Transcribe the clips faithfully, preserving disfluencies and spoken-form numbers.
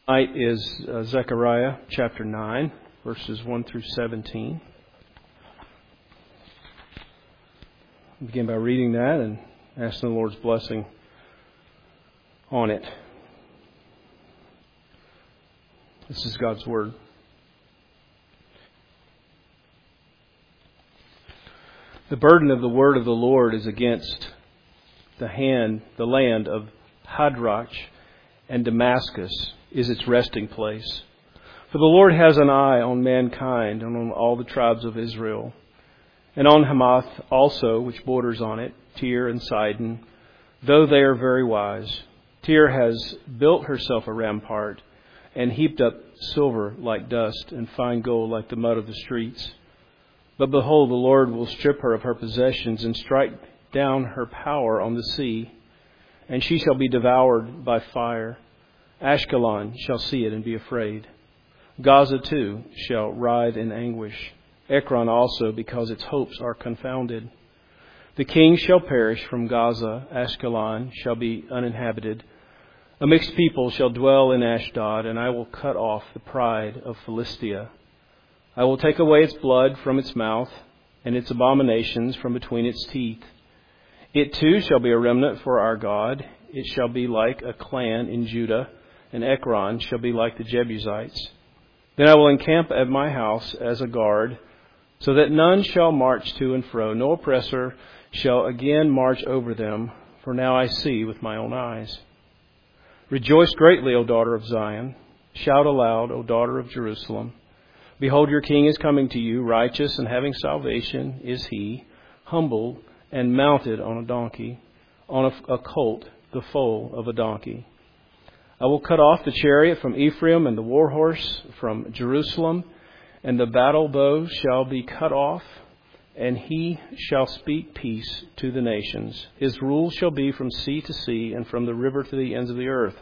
Tonight is uh, Zechariah chapter nine, verses one through seventeen. I'll begin by reading that and asking the Lord's blessing on it. This is God's Word. The burden of the word of the Lord is against the hand, the land of Hadrach, and Damascus is its resting place. For the Lord has an eye on mankind and on all the tribes of Israel, and on Hamath also, which borders on it, Tyre and Sidon, though they are very wise. Tyre has built herself a rampart, and heaped up silver like dust, and fine gold like the mud of the streets. But behold, the Lord will strip her of her possessions, and strike down her power on the sea, and she shall be devoured by fire. Ashkelon shall see it and be afraid. Gaza too shall writhe in anguish. Ekron also, because its hopes are confounded. The king shall perish from Gaza. Ashkelon shall be uninhabited. A mixed people shall dwell in Ashdod, and I will cut off the pride of Philistia. I will take away its blood from its mouth, and its abominations from between its teeth. It too shall be a remnant for our God. It shall be like a clan in Judah, and Ekron shall be like the Jebusites. Then I will encamp at my house as a guard, so that none shall march to and fro. No oppressor shall again march over them, for now I see with my own eyes. Rejoice greatly, O daughter of Zion. Shout aloud, O daughter of Jerusalem. Behold, your king is coming to you, righteous and having salvation is he, humble and mounted on a donkey, on a, a colt, the foal of a donkey. I will cut off the chariot from Ephraim and the war horse from Jerusalem, and the battle bow shall be cut off, and he shall speak peace to the nations. His rule shall be from sea to sea and from the river to the ends of the earth.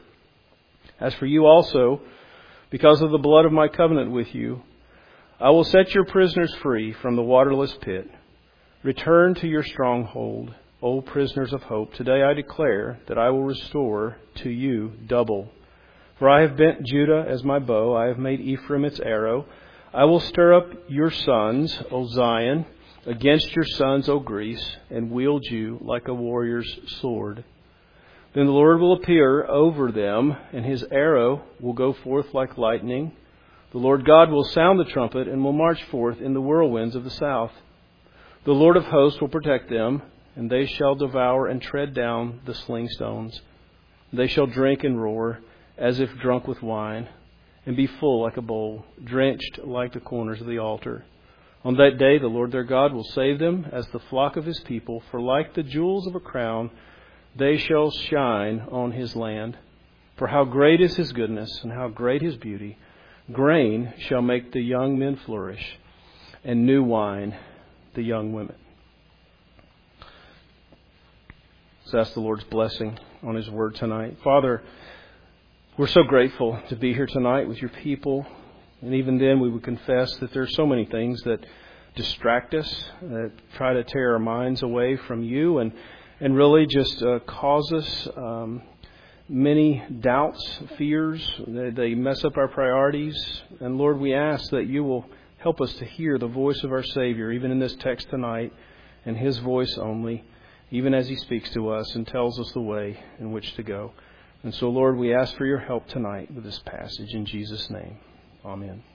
As for you also, because of the blood of my covenant with you, I will set your prisoners free from the waterless pit. Return to your stronghold, O prisoners of hope. Today I declare that I will restore to you double. For I have bent Judah as my bow. I have made Ephraim its arrow. I will stir up your sons, O Zion, against your sons, O Greece, and wield you like a warrior's sword. Then the Lord will appear over them, and his arrow will go forth like lightning. The Lord God will sound the trumpet and will march forth in the whirlwinds of the south. The Lord of hosts will protect them, and they shall devour and tread down the sling stones. They shall drink and roar as if drunk with wine, and be full like a bowl, drenched like the corners of the altar. On that day the Lord their God will save them as the flock of his people, for like the jewels of a crown they shall shine on his land. For how great is his goodness, and how great his beauty! Grain shall make the young men flourish, and new wine the young women. So ask the Lord's blessing on his word tonight. Father, we're so grateful to be here tonight with your people. And even then we would confess that there are so many things that distract us, that try to tear our minds away from you, and, and really just uh, cause us um, many doubts, fears. They, they mess up our priorities. And Lord, we ask that you will help us to hear the voice of our Savior, even in this text tonight, and his voice only, even as he speaks to us and tells us the way in which to go. And so, Lord, we ask for your help tonight with this passage in Jesus' name. Amen.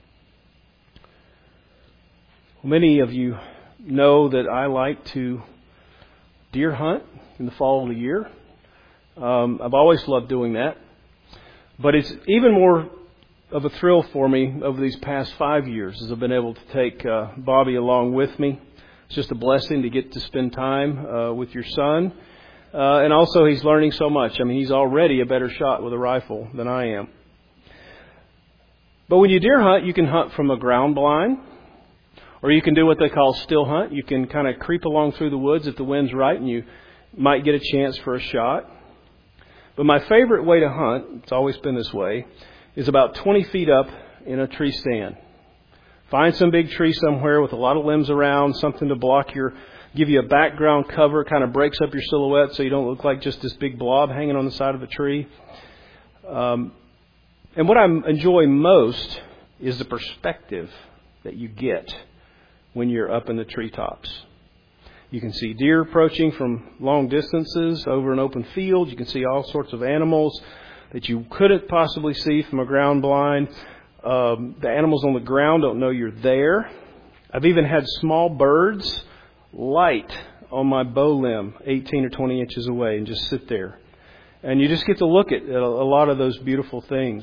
Well, many of you know that I like to deer hunt in the fall of the year. Um, I've always loved doing that. But it's even more of a thrill for me over these past five years as I've been able to take uh, Bobby along with me. It's just a blessing to get to spend time uh, with your son. Uh, and also he's learning so much. I mean, he's already a better shot with a rifle than I am. But when you deer hunt, you can hunt from a ground blind, or you can do what they call still hunt. You can kind of creep along through the woods if the wind's right, and you might get a chance for a shot. But my favorite way to hunt, it's always been this way, is about twenty feet up in a tree stand. Find some big tree somewhere with a lot of limbs around, something to block your, give you a background cover, kind of breaks up your silhouette so you don't look like just this big blob hanging on the side of a tree. Um, And what I enjoy most is the perspective that you get when you're up in the treetops. You can see deer approaching from long distances over an open field. You can see all sorts of animals that you couldn't possibly see from a ground blind. Um, the animals on the ground don't know you're there. I've even had small birds light on my bow limb eighteen or twenty inches away and just sit there. And you just get to look at a lot of those beautiful things.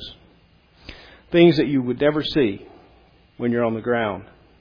Things that you would never see when you're on the ground.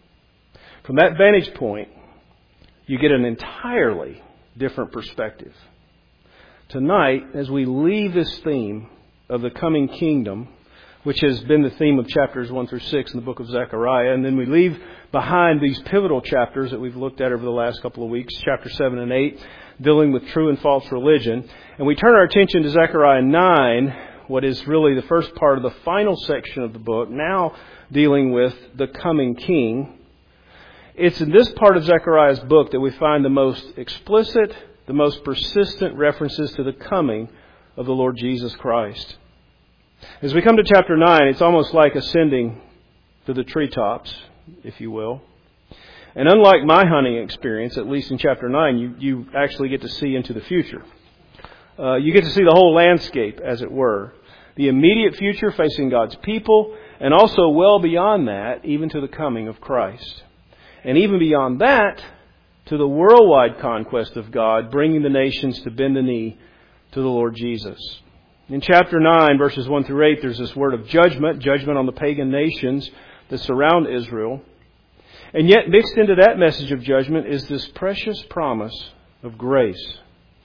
From that vantage point, you get an entirely different perspective. Tonight, as we leave this theme of the coming kingdom, which has been the theme of chapters one through six in the book of Zechariah, and then we leave behind these pivotal chapters that we've looked at over the last couple of weeks, chapter seven and eight, dealing with true and false religion, and we turn our attention to Zechariah nine, what is really the first part of the final section of the book, now dealing with the coming king. It's in this part of Zechariah's book that we find the most explicit, the most persistent references to the coming of the Lord Jesus Christ. As we come to chapter nine, it's almost like ascending to the treetops, if you will. And unlike my hunting experience, at least in chapter nine, you, you actually get to see into the future. Uh, you get to see the whole landscape, as it were. The immediate future facing God's people, and also well beyond that, even to the coming of Christ. And even beyond that, to the worldwide conquest of God, bringing the nations to bend the knee to the Lord Jesus. In chapter nine, verses one through eight, there's this word of judgment, judgment on the pagan nations that surround Israel. And yet mixed into that message of judgment is this precious promise of grace.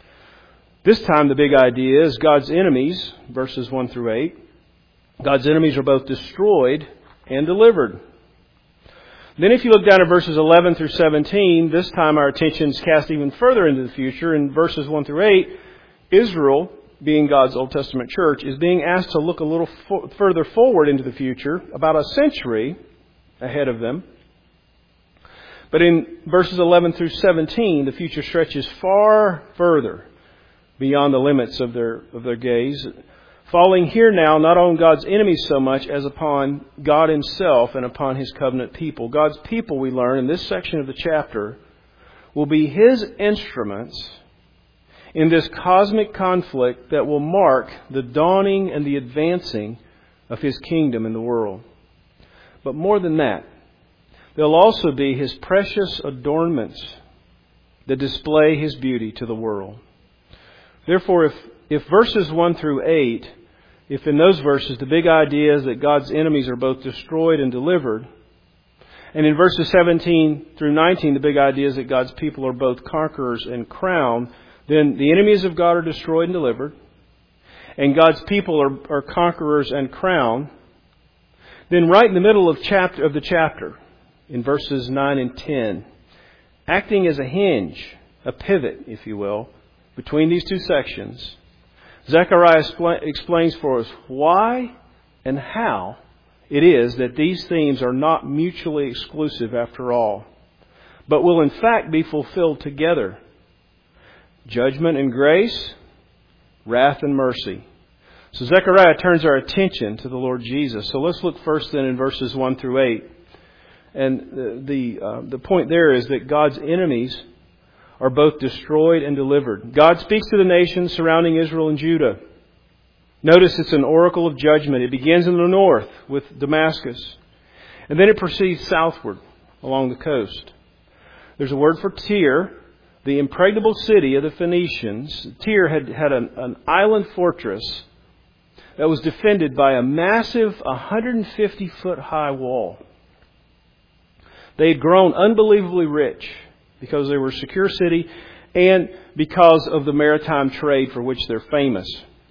This time the big idea is God's enemies, verses one through eight. God's enemies are both destroyed and delivered. Then if you look down at verses eleven through seventeen, this time our attention is cast even further into the future. In verses one through eight, Israel, being God's Old Testament church, is being asked to look a little fo- further forward into the future, about a century ahead of them. But in verses eleven through seventeen, the future stretches far further beyond the limits of their of their gaze, falling here now not on God's enemies so much as upon God Himself and upon His covenant people. God's people, we learn in this section of the chapter, will be His instruments in this cosmic conflict that will mark the dawning and the advancing of His kingdom in the world. But more than that, they'll also be His precious adornments that display His beauty to the world. Therefore, if, if verses one through eight, if in those verses the big idea is that God's enemies are both destroyed and delivered, and in verses seventeen through nineteen the big idea is that God's people are both conquerors and crowned, then the enemies of God are destroyed and delivered, and God's people are, are conquerors and crowned. Then right in the middle of chapter of the chapter, in verses nine and ten, acting as a hinge, a pivot, if you will, between these two sections, Zechariah expl- explains for us why and how it is that these themes are not mutually exclusive after all, but will in fact be fulfilled together. Judgment and grace, wrath and mercy. So Zechariah turns our attention to the Lord Jesus. So let's look first then in verses one through eight. And the the, uh, the point there is that God's enemies are both destroyed and delivered. God speaks to the nations surrounding Israel and Judah. Notice it's an oracle of judgment. It begins in the north with Damascus. And then it proceeds southward along the coast. There's a word for Tyre, the impregnable city of the Phoenicians. Tyre had had an, an island fortress that was defended by a massive one hundred fifty foot high wall. They had grown unbelievably rich because they were a secure city and because of the maritime trade for which they're famous.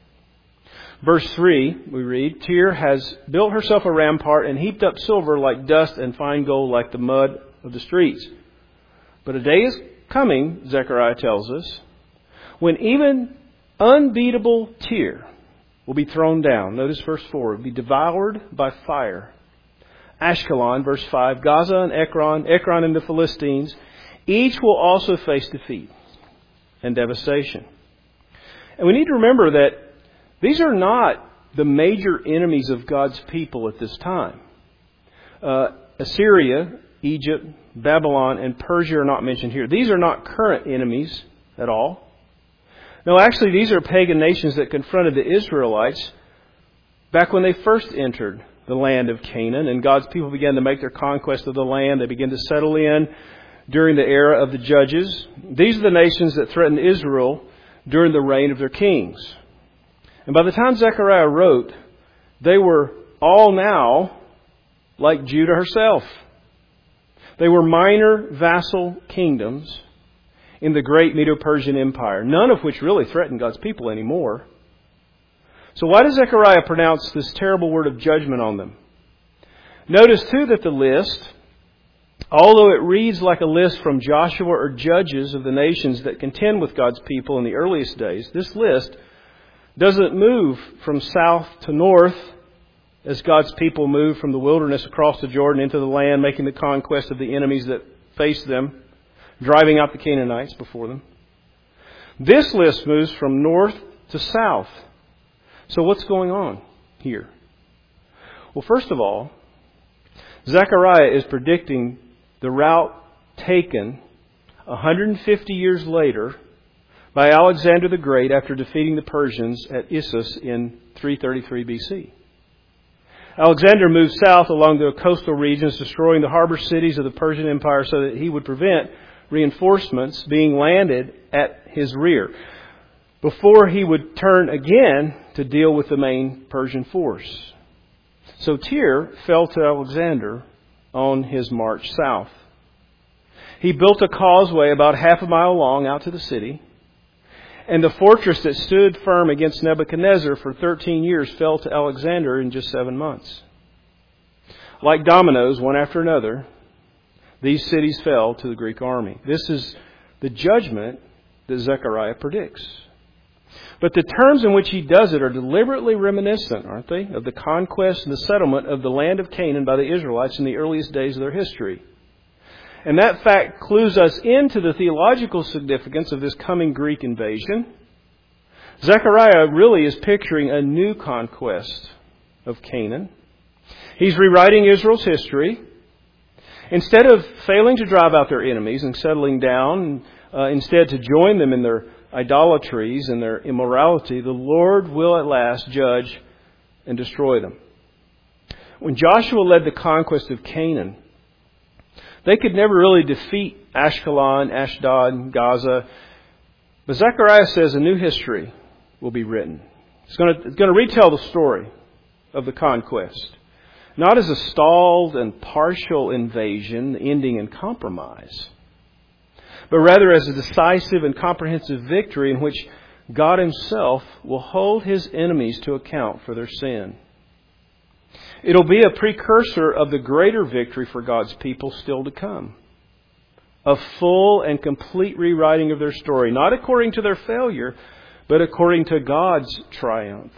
Verse three, we read, Tyre has built herself a rampart and heaped up silver like dust and fine gold like the mud of the streets. But a day is coming, Zechariah tells us, when even unbeatable Tyre will be thrown down. Notice verse four, it will be devoured by fire. Ashkelon, verse five, Gaza and Ekron, Ekron and the Philistines, each will also face defeat and devastation. And we need to remember that these are not the major enemies of God's people at this time. Uh, Assyria, Egypt, Babylon, and Persia are not mentioned here. These are not current enemies at all. No, actually, these are pagan nations that confronted the Israelites back when they first entered the land of Canaan, and God's people began to make their conquest of the land. They began to settle in during the era of the judges. These are the nations that threatened Israel during the reign of their kings. And by the time Zechariah wrote, they were all now like Judah herself. They were minor vassal kingdoms in the great Medo-Persian Empire, none of which really threatened God's people anymore. So why does Zechariah pronounce this terrible word of judgment on them? Notice, too, that the list, although it reads like a list from Joshua or Judges of the nations that contend with God's people in the earliest days, this list doesn't move from south to north as God's people move from the wilderness across the Jordan into the land, making the conquest of the enemies that face them, driving out the Canaanites before them. This list moves from north to south. So what's going on here? Well, first of all, Zechariah is predicting the route taken one hundred fifty years later by Alexander the Great after defeating the Persians at Issus in three thirty-three B C. Alexander moved south along the coastal regions, destroying the harbor cities of the Persian Empire so that he would prevent reinforcements being landed at his rear before he would turn again to deal with the main Persian force. So Tyre fell to Alexander on his march south. He built a causeway about half a mile long out to the city, and the fortress that stood firm against Nebuchadnezzar for thirteen years fell to Alexander in just seven months. Like dominoes, one after another, these cities fell to the Greek army. This is the judgment that Zechariah predicts. But the terms in which he does it are deliberately reminiscent, aren't they, of the conquest and the settlement of the land of Canaan by the Israelites in the earliest days of their history. And that fact clues us into the theological significance of this coming Greek invasion. Zechariah really is picturing a new conquest of Canaan. He's rewriting Israel's history. Instead of failing to drive out their enemies and settling down, uh, instead to join them in their idolatries and their immorality, the Lord will at last judge and destroy them. When Joshua led the conquest of Canaan, they could never really defeat Ashkelon, Ashdod, Gaza. But Zechariah says a new history will be written. It's going to, it's going to retell the story of the conquest. Not as a stalled and partial invasion ending in compromise, but rather as a decisive and comprehensive victory in which God Himself will hold His enemies to account for their sin. It'll be a precursor of the greater victory for God's people still to come. A full and complete rewriting of their story, not according to their failure, but according to God's triumph.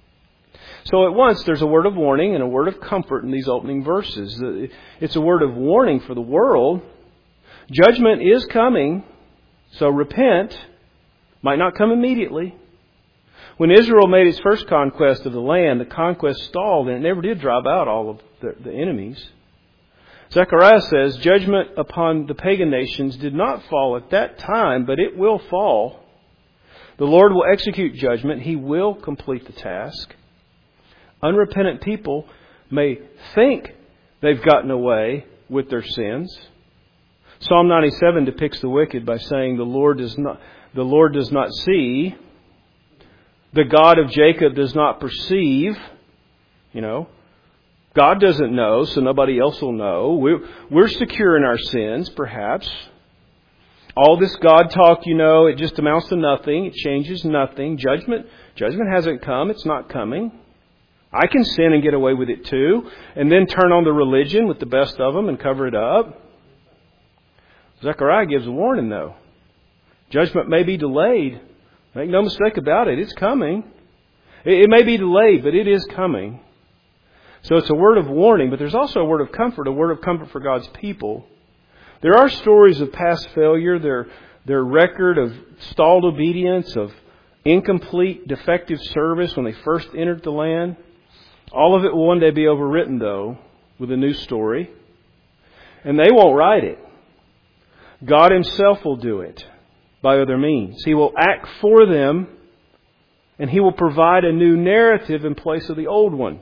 So at once there's a word of warning and a word of comfort in these opening verses. It's a word of warning for the world. Judgment is coming, so repent. Might not come immediately. When Israel made its first conquest of the land, the conquest stalled and it never did drive out all of the, the enemies. Zechariah says judgment upon the pagan nations did not fall at that time, but it will fall. The Lord will execute judgment. He will complete the task. Unrepentant people may think they've gotten away with their sins. Psalm ninety-seven depicts the wicked by saying the Lord does not, the Lord does not see. The God of Jacob does not perceive. You know, God doesn't know, so nobody else will know. We're, we're secure in our sins, perhaps. All this God talk, you know, it just amounts to nothing. It changes nothing. Judgment, judgment hasn't come. It's not coming. I can sin and get away with it too, and then turn on the religion with the best of them and cover it up. Zechariah gives a warning, though. Judgment may be delayed. Make no mistake about it. It's coming. It may be delayed, but it is coming. So it's a word of warning, but there's also a word of comfort, a word of comfort for God's people. There are stories of past failure, their, their record of stalled obedience, of incomplete, defective service when they first entered the land. All of it will one day be overwritten, though, with a new story. And they won't write it. God Himself will do it by other means. He will act for them, and He will provide a new narrative in place of the old one.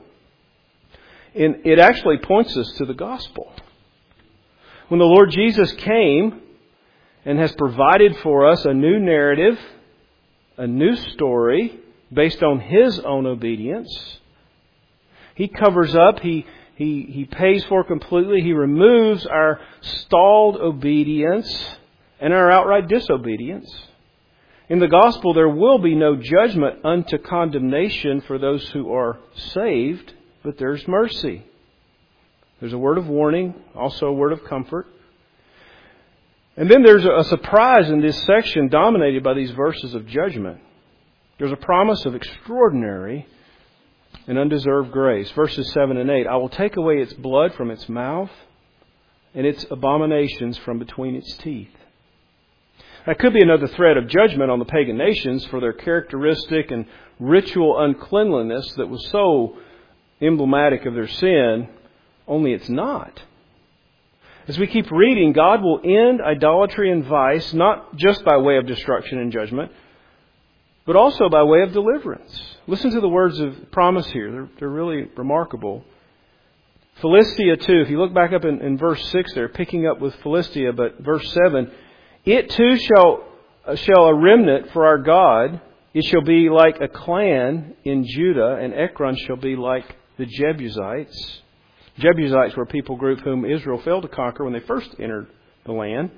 And it actually points us to the gospel. When the Lord Jesus came and has provided for us a new narrative, a new story based on His own obedience, He covers up, He He, he pays for completely. He removes our stalled obedience and our outright disobedience. In the gospel, there will be no judgment unto condemnation for those who are saved, but there's mercy. There's a word of warning, also a word of comfort. And then there's a surprise in this section dominated by these verses of judgment. There's a promise of extraordinary and undeserved grace. Verses seven and eight. I will take away its blood from its mouth and its abominations from between its teeth. That could be another thread of judgment on the pagan nations for their characteristic and ritual uncleanliness that was so emblematic of their sin, only it's not. As we keep reading, God will end idolatry and vice, not just by way of destruction and judgment, but also by way of deliverance. Listen to the words of promise here. They're, they're really remarkable. Philistia too, if you look back up in, in verse six there, picking up with Philistia, but verse seven, it too shall, uh, shall a remnant for our God. It shall be like a clan in Judah, and Ekron shall be like the Jebusites. Jebusites were a people group whom Israel failed to conquer when they first entered the land.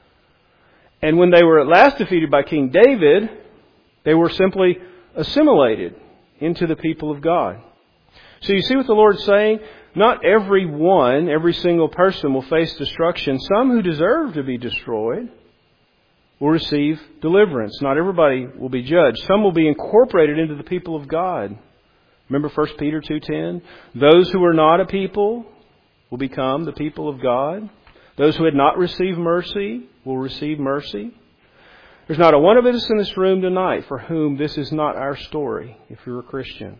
And when they were at last defeated by King David, they were simply assimilated into the people of God. So you see what the Lord's saying? Not every one, every single person will face destruction. Some who deserve to be destroyed will receive deliverance. Not everybody will be judged. Some will be incorporated into the people of God. Remember First Peter two ten? Those who are not a people will become the people of God. Those who had not received mercy will receive mercy. There's not a one of us in this room tonight for whom this is not our story, if you're a Christian.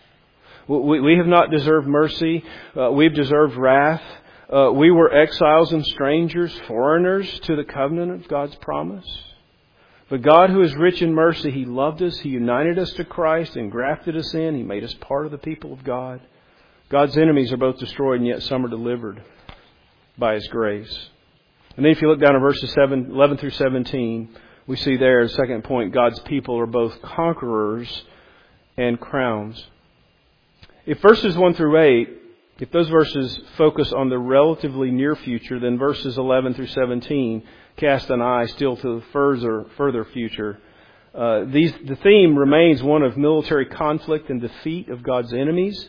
We, we have not deserved mercy. Uh, we've deserved wrath. Uh, we were exiles and strangers, foreigners to the covenant of God's promise. But God, who is rich in mercy, He loved us. He united us to Christ and grafted us in. He made us part of the people of God. God's enemies are both destroyed, and yet some are delivered by His grace. And then if you look down at verses seven, eleven through seventeen, we see there, second point, God's people are both conquerors and crowns. If verses one through eight, if those verses focus on the relatively near future, then verses eleven through seventeen cast an eye still to the further, further future. Uh, these, the theme remains one of military conflict and defeat of God's enemies.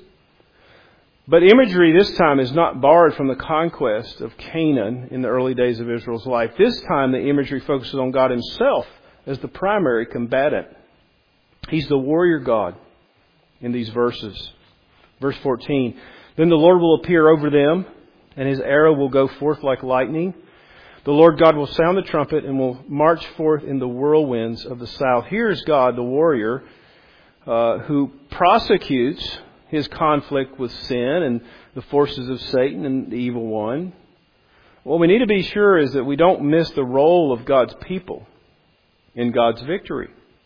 But imagery this time is not borrowed from the conquest of Canaan in the early days of Israel's life. This time the imagery focuses on God Himself as the primary combatant. He's the warrior God in these verses. Verse fourteen, then the Lord will appear over them, and His arrow will go forth like lightning. The Lord God will sound the trumpet and will march forth in the whirlwinds of the south. Here is God, the warrior, uh, who prosecutes His conflict with sin and the forces of Satan and the evil one. What we need to be sure is that we don't miss the role of God's people in God's victory.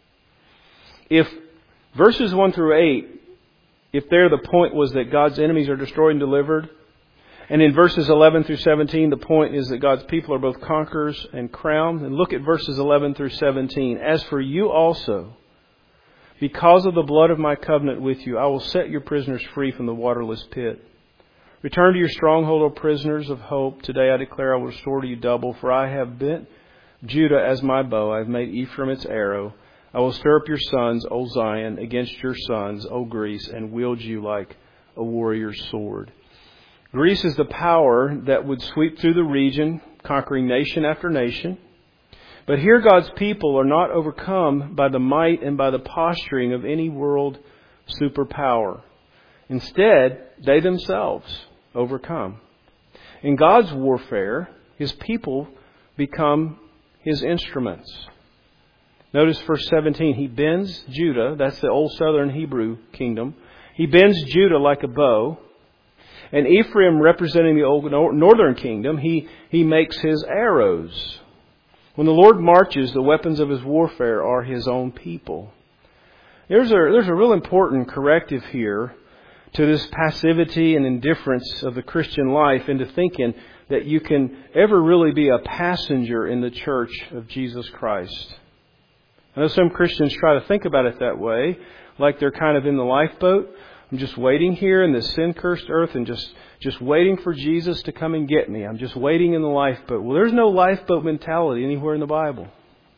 If verses one through eight, if there the point was that God's enemies are destroyed and delivered, and in verses eleven through seventeen, the point is that God's people are both conquerors and crowned. And look at verses eleven through seventeen. As for you also, because of the blood of my covenant with you, I will set your prisoners free from the waterless pit. Return to your stronghold, O prisoners of hope. Today I declare I will restore to you double, for I have bent Judah as my bow. I have made Ephraim its arrow. I will stir up your sons, O Zion, against your sons, O Greece, and wield you like a warrior's sword. Greece is the power that would sweep through the region, conquering nation after nation. But here God's people are not overcome by the might and by the posturing of any world superpower. Instead, they themselves overcome. In God's warfare, His people become His instruments. Notice verse seventeen. He bends Judah. That's the old southern Hebrew kingdom. He bends Judah like a bow. And Ephraim, representing the old northern kingdom, he, he makes his arrows. When the Lord marches, the weapons of his warfare are his own people. There's a, there's a real important corrective here to this passivity and indifference of the Christian life into thinking that you can ever really be a passenger in the church of Jesus Christ. I know some Christians try to think about it that way, like they're kind of in the lifeboat. I'm just waiting here in this sin-cursed earth and just, just waiting for Jesus to come and get me. I'm just waiting in the lifeboat. Well, there's no lifeboat mentality anywhere in the Bible.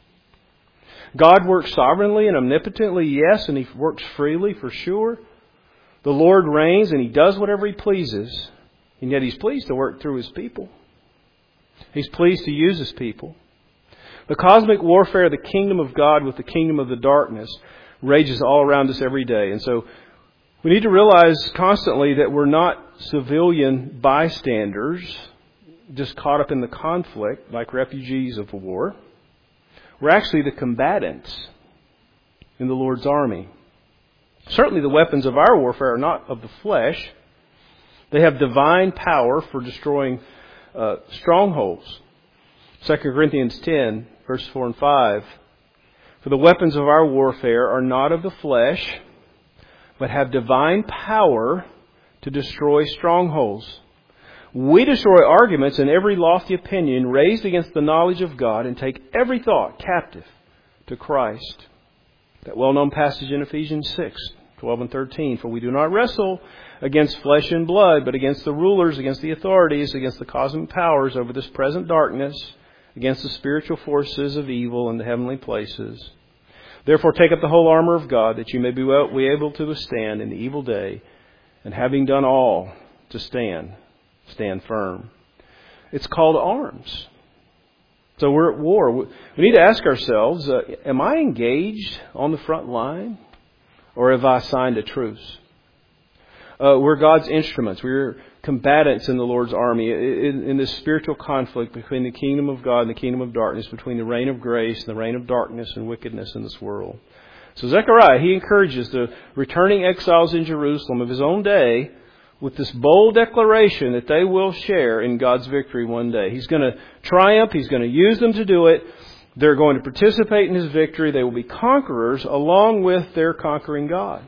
God works sovereignly and omnipotently, yes, and He works freely for sure. The Lord reigns and He does whatever He pleases, and yet He's pleased to work through His people. He's pleased to use His people. The cosmic warfare of the kingdom of God with the kingdom of the darkness rages all around us every day. And so we need to realize constantly that we're not civilian bystanders just caught up in the conflict like refugees of war. We're actually the combatants in the Lord's army. Certainly the weapons of our warfare are not of the flesh. They have divine power for destroying uh, strongholds. Second Corinthians ten, verse four and five. For the weapons of our warfare are not of the flesh, but have divine power to destroy strongholds. We destroy arguments and every lofty opinion raised against the knowledge of God and take every thought captive to Christ. That well-known passage in Ephesians six, twelve and thirteen. For we do not wrestle against flesh and blood, but against the rulers, against the authorities, against the cosmic powers over this present darkness, against the spiritual forces of evil in the heavenly places. Therefore take up the whole armor of God, that you may be well, be able to withstand in the evil day, and having done all, to stand, stand firm. It's called arms. So we're at war. We need to ask ourselves, uh, am I engaged on the front line, or have I signed a truce? Uh, we're God's instruments. We're combatants in the Lord's army in, in this spiritual conflict between the kingdom of God and the kingdom of darkness, between the reign of grace and the reign of darkness and wickedness in this world. So Zechariah, he encourages the returning exiles in Jerusalem of his own day with this bold declaration that they will share in God's victory one day. He's going to triumph. He's going to use them to do it. They're going to participate in His victory. They will be conquerors along with their conquering God.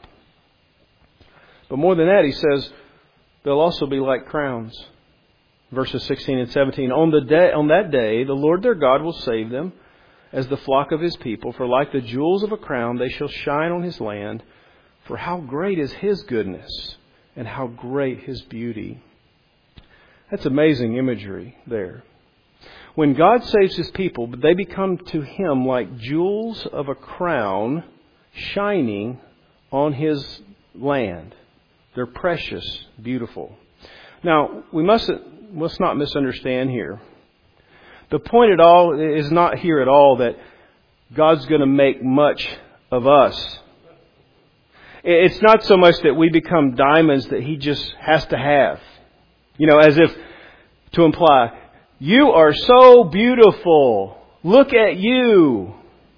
But more than that, he says, they'll also be like crowns. Verses sixteen and seventeen. On the day, on that day, the Lord their God will save them as the flock of His people. For like the jewels of a crown, they shall shine on His land. For how great is His goodness, and how great His beauty. That's amazing imagery there. When God saves His people, they become to Him like jewels of a crown shining on His land. They're precious, beautiful. Now, we mustn't, must not misunderstand here. The point at all is not here at all that God's going to make much of us. It's not so much that we become diamonds that He just has to have. You know, as if to imply, you are so beautiful. Look at you.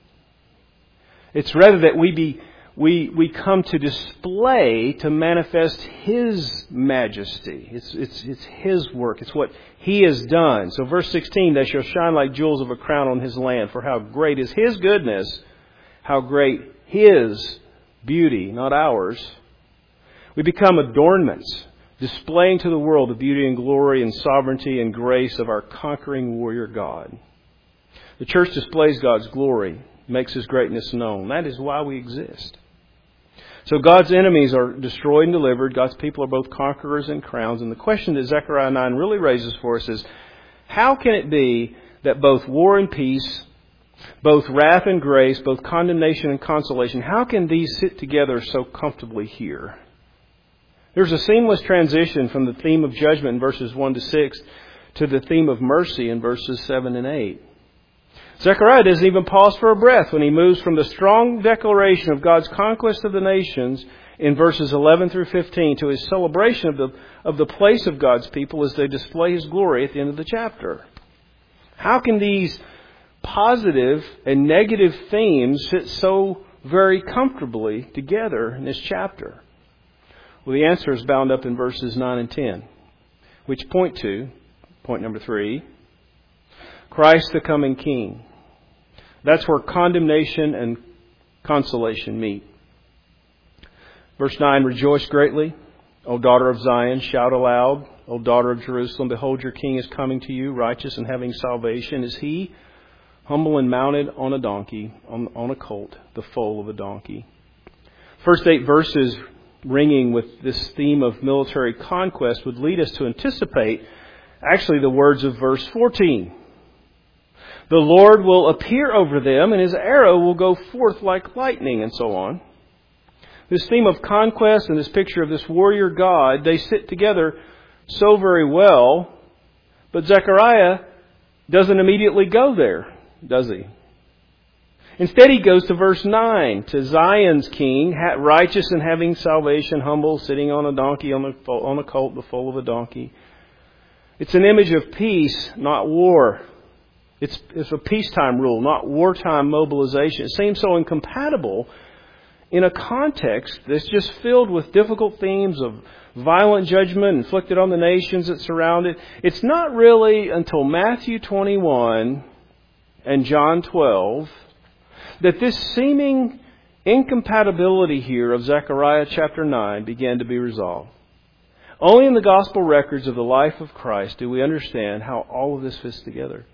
It's rather that we be We we come to display, to manifest His majesty. It's, it's, it's His work. It's what He has done. So verse sixteen, they shall shine like jewels of a crown on His land. For how great is His goodness, how great His beauty, not ours. We become adornments, displaying to the world the beauty and glory and sovereignty and grace of our conquering warrior God. The church displays God's glory, makes His greatness known. That is why we exist. So God's enemies are destroyed and delivered. God's people are both conquerors and crowns. And the question that Zechariah nine really raises for us is, how can it be that both war and peace, both wrath and grace, both condemnation and consolation, how can these sit together so comfortably here? There's a seamless transition from the theme of judgment in verses one to six to the theme of mercy in verses seven and eight. Zechariah doesn't even pause for a breath when he moves from the strong declaration of God's conquest of the nations in verses eleven through fifteen to his celebration of the, of the place of God's people as they display His glory at the end of the chapter. How can these positive and negative themes fit so very comfortably together in this chapter? Well, the answer is bound up in verses nine and ten, which point to, point number three, Christ the coming King. That's where condemnation and consolation meet. Verse nine, rejoice greatly, O daughter of Zion, shout aloud, O daughter of Jerusalem, behold your King is coming to you, righteous and having salvation is He, humble and mounted on a donkey, on, on a colt, the foal of a donkey. First eight verses ringing with this theme of military conquest would lead us to anticipate actually the words of verse fourteen. The Lord will appear over them, and His arrow will go forth like lightning, and so on. This theme of conquest and this picture of this warrior God, they sit together so very well, but Zechariah doesn't immediately go there, does he? Instead, he goes to verse nine, to Zion's King, righteous and having salvation, humble, sitting on a donkey, on a, on a colt, the foal of a donkey. It's an image of peace, not war. It's, it's a peacetime rule, not wartime mobilization. It seems so incompatible in a context that's just filled with difficult themes of violent judgment inflicted on the nations that surround it. It's not really until Matthew twenty-one and John twelve that this seeming incompatibility here of Zechariah chapter nine began to be resolved. Only in the gospel records of the life of Christ do we understand how all of this fits together.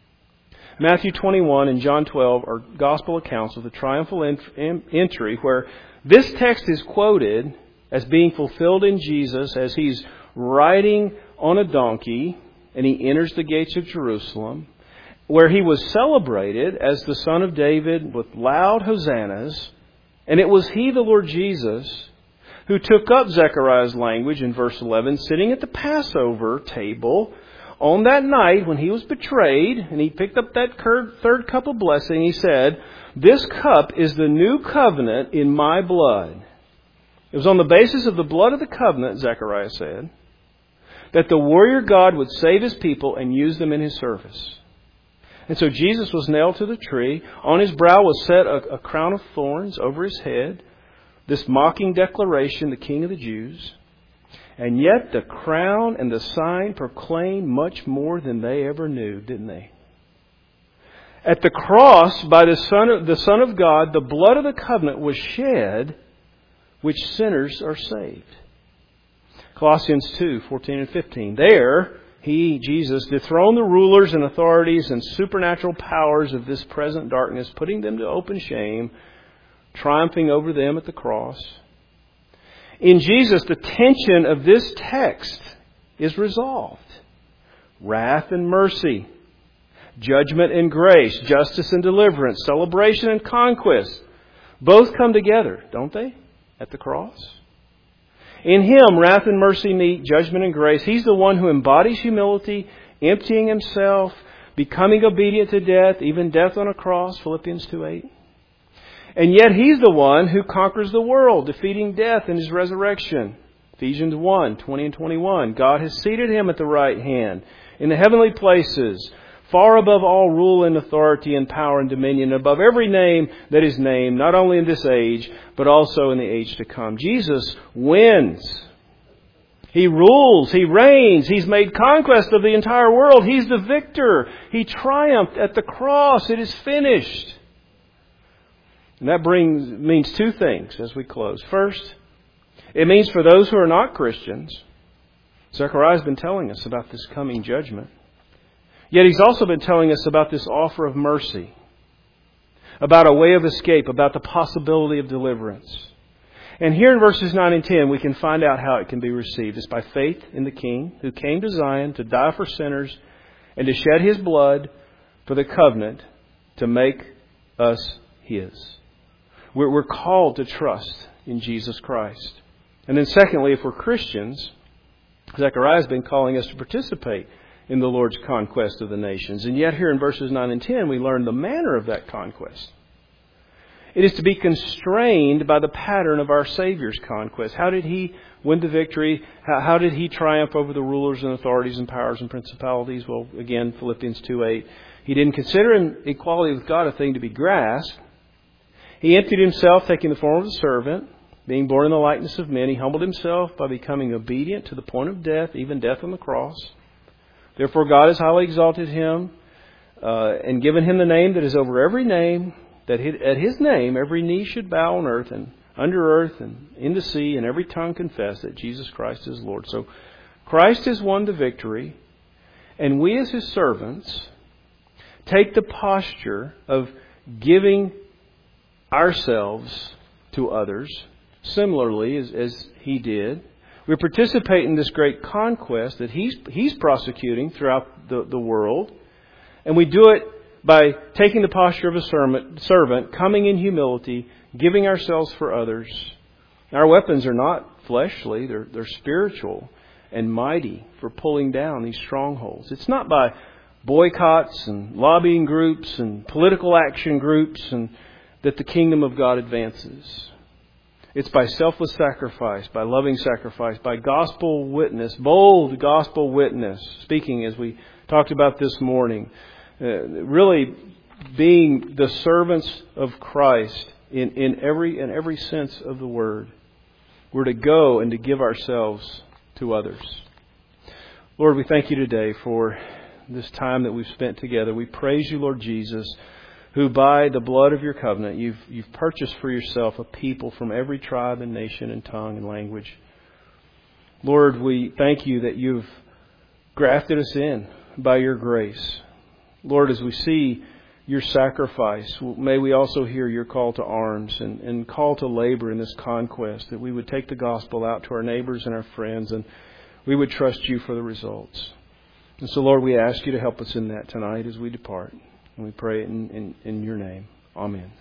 Matthew twenty-one and John twelve are gospel accounts of the triumphal entry where this text is quoted as being fulfilled in Jesus as He's riding on a donkey and He enters the gates of Jerusalem, where He was celebrated as the Son of David with loud hosannas. And it was He, the Lord Jesus, who took up Zechariah's language in verse eleven, sitting at the Passover table on that night when He was betrayed, and He picked up that third cup of blessing. He said, "This cup is the new covenant in my blood." It was on the basis of the blood of the covenant, Zechariah said, that the warrior God would save His people and use them in His service. And so Jesus was nailed to the tree. On His brow was set a, a crown of thorns over His head. This mocking declaration, the King of the Jews. And yet the crown and the sign proclaimed much more than they ever knew, didn't they? At the cross, by the Son of, the Son of God, the blood of the covenant was shed, which sinners are saved. Colossians two, fourteen and fifteen. There, He, Jesus, dethroned the rulers and authorities and supernatural powers of this present darkness, putting them to open shame, triumphing over them at the cross. In Jesus, the tension of this text is resolved. Wrath and mercy, judgment and grace, justice and deliverance, celebration and conquest, both come together, don't they, at the cross? In Him, wrath and mercy meet, judgment and grace. He's the one who embodies humility, emptying Himself, becoming obedient to death, even death on a cross, Philippians two eight. And yet He's the one who conquers the world, defeating death in His resurrection. Ephesians one, twenty and twenty-one. God has seated Him at the right hand in the heavenly places, far above all rule and authority and power and dominion, above every name that is named, not only in this age, but also in the age to come. Jesus wins. He rules. He reigns. He's made conquest of the entire world. He's the victor. He triumphed at the cross. It is finished. And that brings means two things as we close. First, it means for those who are not Christians, Zechariah has been telling us about this coming judgment. Yet He's also been telling us about this offer of mercy, about a way of escape, about the possibility of deliverance. And here in verses nine and ten, we can find out how it can be received. It's by faith in the King who came to Zion to die for sinners and to shed His blood for the covenant to make us His. We're, we're called to trust in Jesus Christ. And then secondly, if we're Christians, Zechariah has been calling us to participate in the Lord's conquest of the nations. And yet here in verses nine and ten, we learn the manner of that conquest. It is to be constrained by the pattern of our Savior's conquest. How did He win the victory? How, how did He triumph over the rulers and authorities and powers and principalities? Well, again, Philippians two eight. He didn't consider equality with God a thing to be grasped. He emptied himself, taking the form of a servant. Being born in the likeness of men, he humbled himself by becoming obedient to the point of death, even death on the cross. Therefore God has highly exalted him uh, and given him the name that is over every name, that at his name every knee should bow on earth and under earth and in the sea, and every tongue confess that Jesus Christ is Lord. So Christ has won the victory, and we as his servants take the posture of giving ourselves to others, similarly as, as he did. We participate in this great conquest that he's, he's prosecuting throughout the, the world. And we do it by taking the posture of a servant, servant, coming in humility, giving ourselves for others. Our weapons are not fleshly, they're, they're spiritual and mighty for pulling down these strongholds. It's not by boycotts and lobbying groups and political action groups and that the kingdom of God advances. It's by selfless sacrifice, by loving sacrifice, by gospel witness, bold gospel witness, speaking as we talked about this morning, uh, really being the servants of Christ in, in every in every sense of the word. We're to go and to give ourselves to others. Lord, we thank you today for this time that we've spent together. We praise you, Lord Jesus, who by the blood of your covenant, you've, you've purchased for yourself a people from every tribe and nation and tongue and language. Lord, we thank you that you've grafted us in by your grace. Lord, as we see your sacrifice, may we also hear your call to arms and, and call to labor in this conquest, that we would take the gospel out to our neighbors and our friends, and we would trust you for the results. And so, Lord, we ask you to help us in that tonight as we depart. And we pray it in, in, in your name. Amen.